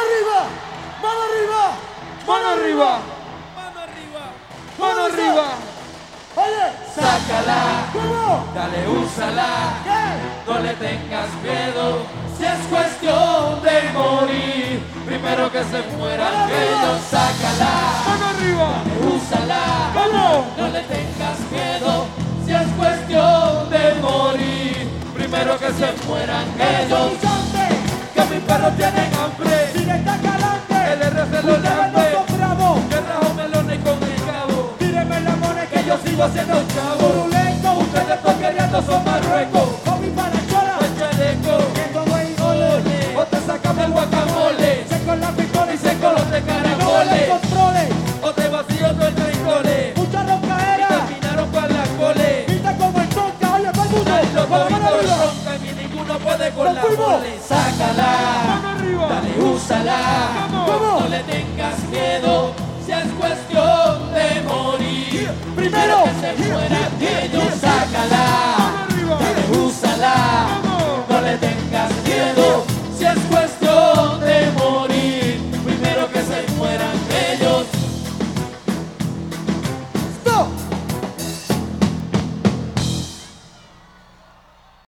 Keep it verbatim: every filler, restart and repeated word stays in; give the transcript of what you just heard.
arriba, mano arriba, Mano arriba. Mano arriba. Mano arriba. Oye, Sácala. ¿cómo? Dale, úsala. ¿Qué? No le tengas miedo. Si es cuestión de morir, primero que se mueran ellos. Sácala. Mano arriba. Úsala. ¿Cómo? No le tengas miedo. Si es cuestión de morir, primero que se mueran ellos. Que mis perros tienen hambre. Directa calante. El R C lo Ustedes lambe. no son bravos. Que trajo melones con el cabo. Tírenme la moneda Que yo sigo haciendo chavo. Turulento. Ustedes están queriendo son Marruecos. Con mi panachola. El chaleco. Que todo es gole. O te sacamos el guacamole. Se con la pistola Y se con los de no me caracoles. controle. O te vacío todo el tricole. Mucha Y roncaera. terminaron con la cole. Pinta como el tonka. Oye, todo el mundo. Dale los Con la mano toditos arriba. roncan y ninguno puede con ¡Nos la fuimos! mole. Sácala. Mano arriba. Dale, úsala. ¿Cómo? No le tengas miedo. Si es cuestión de morir. Primero. que se muera